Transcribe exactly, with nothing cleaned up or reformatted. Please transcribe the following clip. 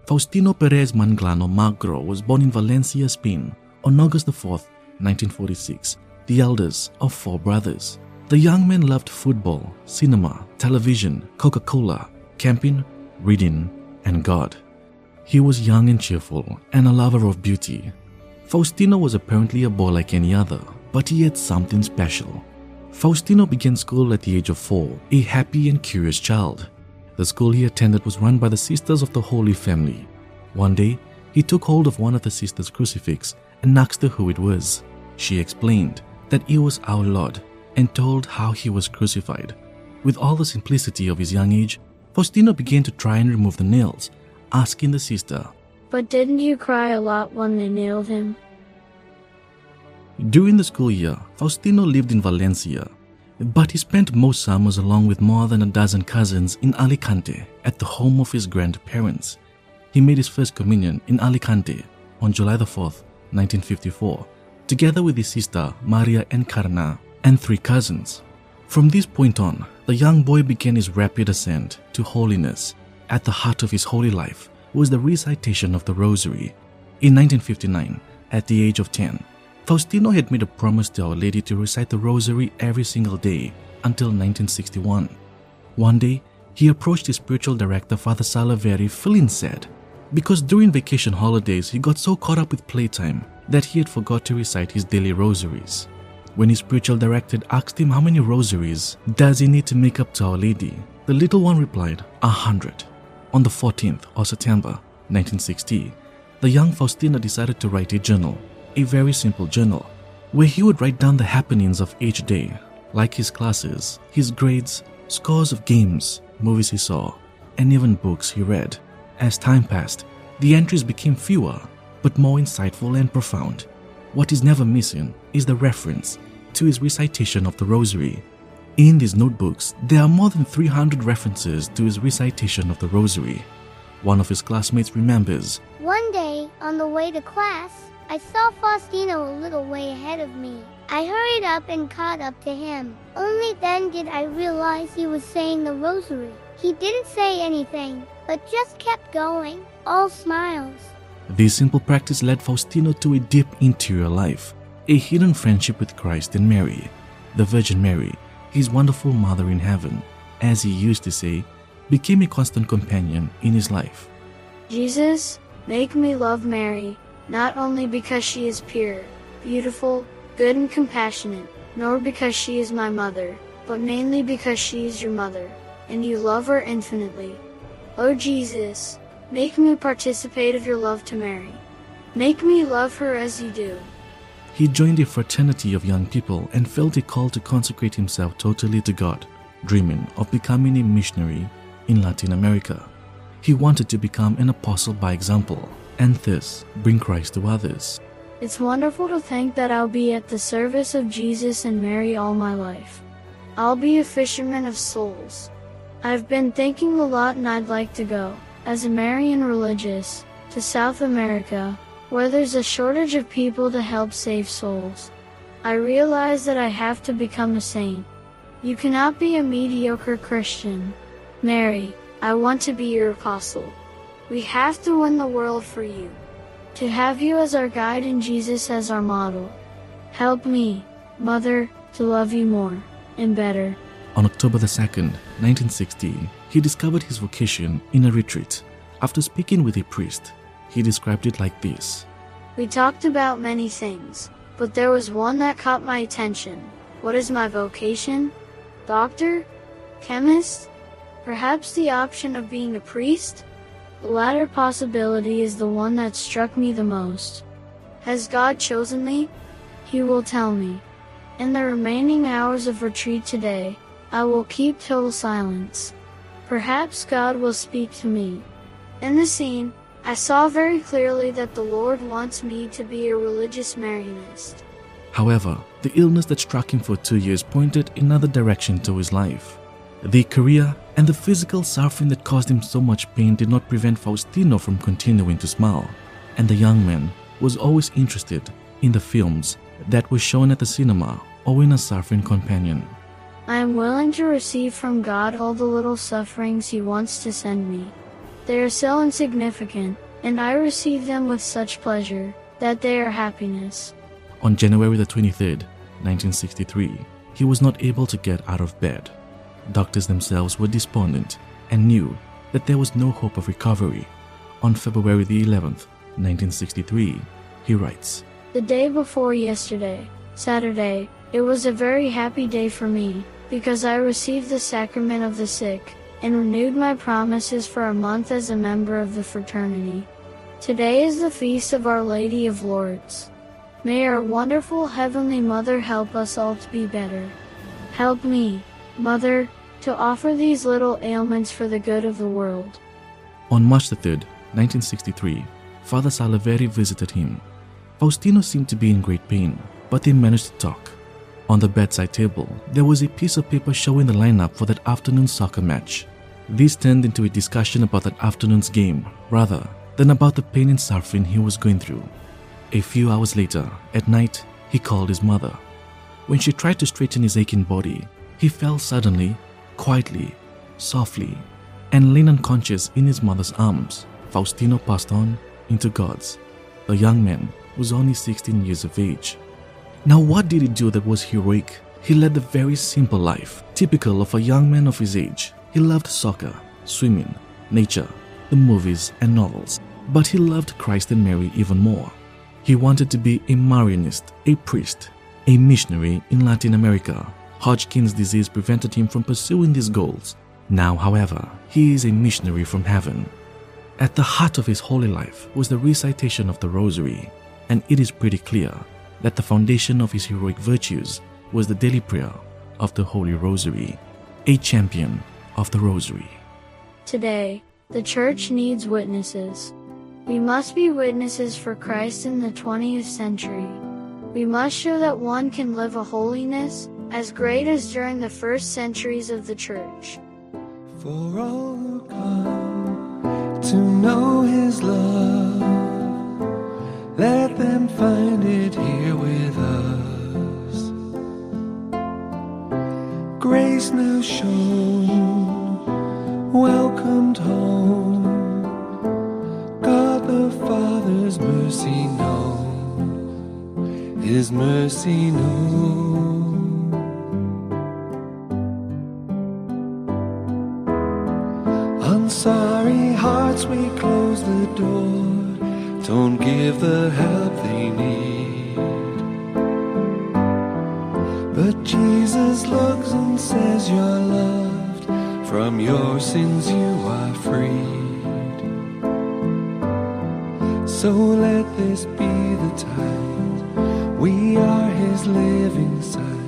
Faustino Perez Manglano Magro was born in Valencia, Spain on August the fourth, nineteen forty-six, the eldest of four brothers. The young man loved football, cinema, television, Coca-Cola, camping, reading, and God. He was young and cheerful and a lover of beauty. Faustino was apparently a boy like any other, but he had something special. Faustino began school at the age of four, a happy and curious child. The school he attended was run by the Sisters of the Holy Family. One day, he took hold of one of the sisters' crucifix and asked her who it was. She explained that it was our Lord and told how he was crucified. With all the simplicity of his young age, Faustino began to try and remove the nails, asking the sister, "But didn't you cry a lot when they nailed him?" During the school year, Faustino lived in Valencia, but he spent most summers along with more than a dozen cousins in Alicante at the home of his grandparents. He made his first communion in Alicante on July the fourth, nineteen fifty-four, together with his sister Maria Encarna and three cousins. From this point on, the young boy began his rapid ascent to holiness. At the heart of his holy life was the recitation of the Rosary. In nineteen fifty-nine, at the age of ten, Faustino had made a promise to Our Lady to recite the Rosary every single day until nineteen sixty-one. One day, he approached his spiritual director, Father Salaveri, feeling sad because during vacation holidays he got so caught up with playtime that he had forgot to recite his daily rosaries. When his spiritual director asked him how many rosaries does he need to make up to Our Lady, the little one replied, a hundred. On the fourteenth of September, nineteen sixty, the young Faustino decided to write a journal, a very simple journal, where he would write down the happenings of each day, like his classes, his grades, scores of games, movies he saw, and even books he read. As time passed, the entries became fewer, but more insightful and profound. What is never missing is the reference to his recitation of the Rosary. In these notebooks, there are more than three hundred references to his recitation of the Rosary. One of his classmates remembers, "One day, on the way to class, I saw Faustino a little way ahead of me. I hurried up and caught up to him. Only then did I realize he was saying the Rosary. He didn't say anything, but just kept going, all smiles." This simple practice led Faustino to a deep interior life, a hidden friendship with Christ and Mary, the Virgin Mary, his wonderful mother in heaven, as he used to say, became a constant companion in his life. "Jesus, make me love Mary, not only because she is pure, beautiful, good and compassionate, nor because she is my mother, but mainly because she is your mother, and you love her infinitely. O Jesus, make me participate of your love to Mary. Make me love her as you do." He joined a fraternity of young people and felt a call to consecrate himself totally to God, dreaming of becoming a missionary in Latin America. He wanted to become an apostle by example, and thus bring Christ to others. It's wonderful to think that I'll be at the service of Jesus and Mary all my life. I'll be a fisherman of souls. I've been thinking a lot and I'd like to go, as a Marian religious, to South America, where there's a shortage of people to help save souls. I realize that I have to become a saint. You cannot be a mediocre Christian. Mary, I want to be your apostle. We have to win the world for you. To have you as our guide and Jesus as our model. Help me, Mother, to love you more and better. On October the second, nineteen sixty, he discovered his vocation in a retreat. After speaking with a priest, he described it like this. "We talked about many things, but there was one that caught my attention. What is my vocation? Doctor? Chemist? Perhaps the option of being a priest? The latter possibility is the one that struck me the most. Has God chosen me? He will tell me. In the remaining hours of retreat today, I will keep total silence. Perhaps God will speak to me." In the scene, I saw very clearly that the Lord wants me to be a religious Marianist. However, the illness that struck him for two years pointed another direction to his life. The career and the physical suffering that caused him so much pain did not prevent Faustino from continuing to smile, and the young man was always interested in the films that were shown at the cinema or in A Suffering Companion. I am willing to receive from God all the little sufferings He wants to send me. They are so insignificant, and I receive them with such pleasure, that they are happiness. On January the twenty-third, nineteen sixty-three, he was not able to get out of bed. Doctors themselves were despondent and knew that there was no hope of recovery. On February the eleventh, nineteen sixty-three, he writes, "The day before yesterday, Saturday, it was a very happy day for me, because I received the sacrament of the sick, and renewed my promises for a month as a member of the fraternity. Today is the feast of Our Lady of Lourdes. May our wonderful Heavenly Mother help us all to be better. Help me, Mother, to offer these little ailments for the good of the world." On March the third, nineteen sixty-three, Father Salaveri visited him. Faustino seemed to be in great pain, but they managed to talk. On the bedside table, there was a piece of paper showing the lineup for that afternoon's soccer match. This turned into a discussion about that afternoon's game, rather than about the pain and suffering he was going through. A few hours later, at night, he called his mother. When she tried to straighten his aching body, he fell suddenly, quietly, softly, and lay unconscious in his mother's arms. Faustino passed on into God's. The young man was only sixteen years of age. Now, what did he do that was heroic? He led a very simple life, typical of a young man of his age. He loved soccer, swimming, nature, the movies and novels, but he loved Christ and Mary even more. He wanted to be a Marianist, a priest, a missionary in Latin America. Hodgkin's disease prevented him from pursuing these goals. Now, however, he is a missionary from heaven. At the heart of his holy life was the recitation of the Rosary, and it is pretty clear that the foundation of his heroic virtues was the daily prayer of the Holy Rosary, a champion of the Rosary. Today, the Church needs witnesses. We must be witnesses for Christ in the twentieth century. We must show that one can live a holiness as great as during the first centuries of the Church. For all who come to know His love, let them find it here with us. Grace now shown, welcomed home, God the Father's mercy known, His mercy known. On sorry hearts we close the door, don't give the help they need. But Jesus looks and says you're loved, from your sins you are freed. So let this be the time we are His living sign.